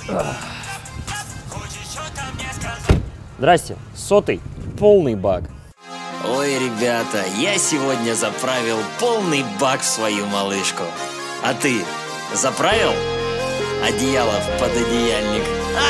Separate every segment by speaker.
Speaker 1: Здрасте, 100-й, полный бак.
Speaker 2: Ой, ребята, я сегодня заправил полный бак в свою малышку. А ты заправил? Одеяло в пододеяльник.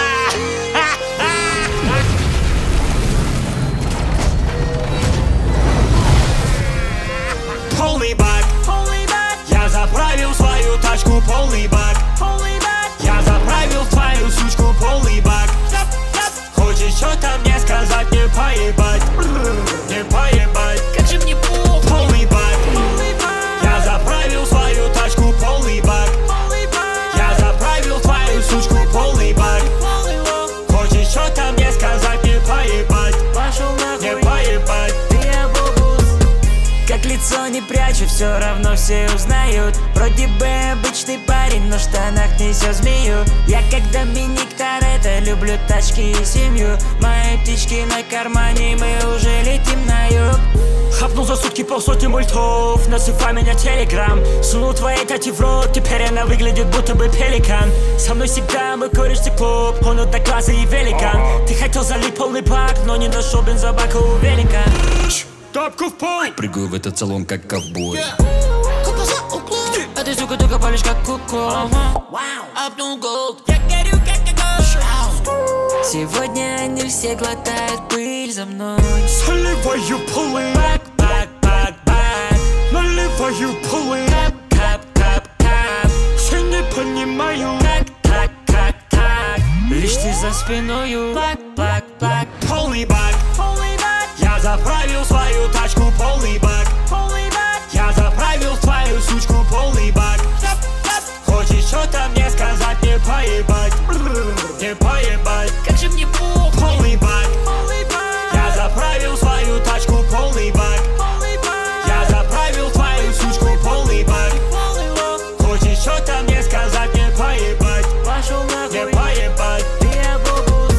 Speaker 3: Полный бак, я заправил свою тачку, полный бак, я заправил твою сучку, полный бак. Хочешь что-то мне сказать, не поебать, не поебать.
Speaker 2: Как же мне плохо.
Speaker 3: Полный бак, я заправил свою тачку, полный бак, я заправил твою сучку, полный бак. Хочешь что-то мне сказать, не поебать, не поебать.
Speaker 2: Как лицо не прячу, все равно все узнают. Вроде бы обычный парень, но в штанах несет змею. Я как Доминик Торетто, люблю тачки и семью. Мои птички на кармане, мы уже летим на юг.
Speaker 3: Хапнул за сутки 500 мультов, насыпай меня телеграм. Сунул твоей тати в рот, теперь она выглядит будто бы пеликан. Со мной всегда мой кореш циклоп, он одноглазый и великан. Ты хотел залить полный бак, но не нашел бензобака у велика. Тапку в пол!
Speaker 2: Прыгаю в этот салон как ковбой.
Speaker 4: А ты, сука, только палишь как куку. Апнул голд. Я горю как огонь.
Speaker 2: Сегодня они все глотают пыль за мной.
Speaker 3: Заливаю полы,
Speaker 2: Бак, бак, бак, бак.
Speaker 3: наливаю полы.
Speaker 2: Кап, кап, кап.
Speaker 3: Все не понимаю,
Speaker 2: Так, так, так, так. Лишь ты за спиною. Бак, бак, бак.
Speaker 3: полный бак, я заправил свою тачку, полный бак, я заправил твою сучку, полный бак. Хочешь что-то мне сказать, не поебать, не поебать.
Speaker 2: Как же мне плохо.
Speaker 3: Полный бак, я заправил свою тачку, полный бак, я заправил твою сучку, полный бак. Хочешь что-то мне сказать, не поебать,
Speaker 2: Пошел
Speaker 3: не
Speaker 2: нахуй.
Speaker 3: поебать.
Speaker 2: Я бобус.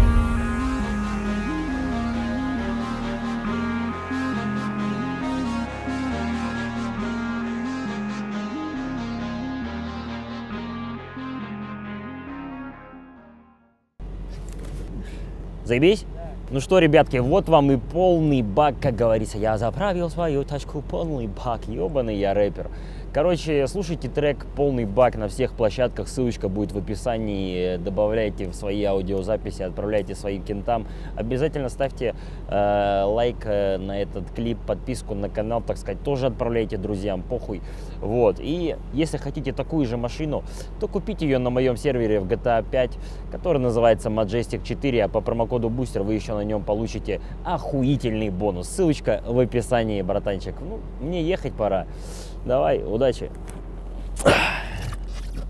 Speaker 1: Заебись? Ну что, ребятки, вот вам и полный бак, как говорится. Я заправил свою тачку, полный бак, ебаный я рэпер. Короче, слушайте трек «Полный бак» на всех площадках, ссылочка будет в описании, добавляйте в свои аудиозаписи, отправляйте своим кентам. Обязательно ставьте лайк на этот клип, подписку на канал, так сказать, тоже отправляйте друзьям, похуй. Вот, и если хотите такую же машину, то купите ее на моем сервере в GTA 5, который называется Majestic 4, а по промокоду Booster вы еще на нем получите охуительный бонус. Ссылочка в описании, братанчик. Ну, мне ехать пора. Давай, удачи.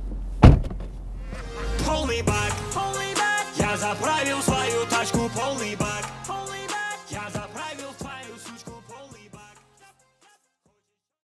Speaker 3: Полный бак, я заправил свою тачку, полный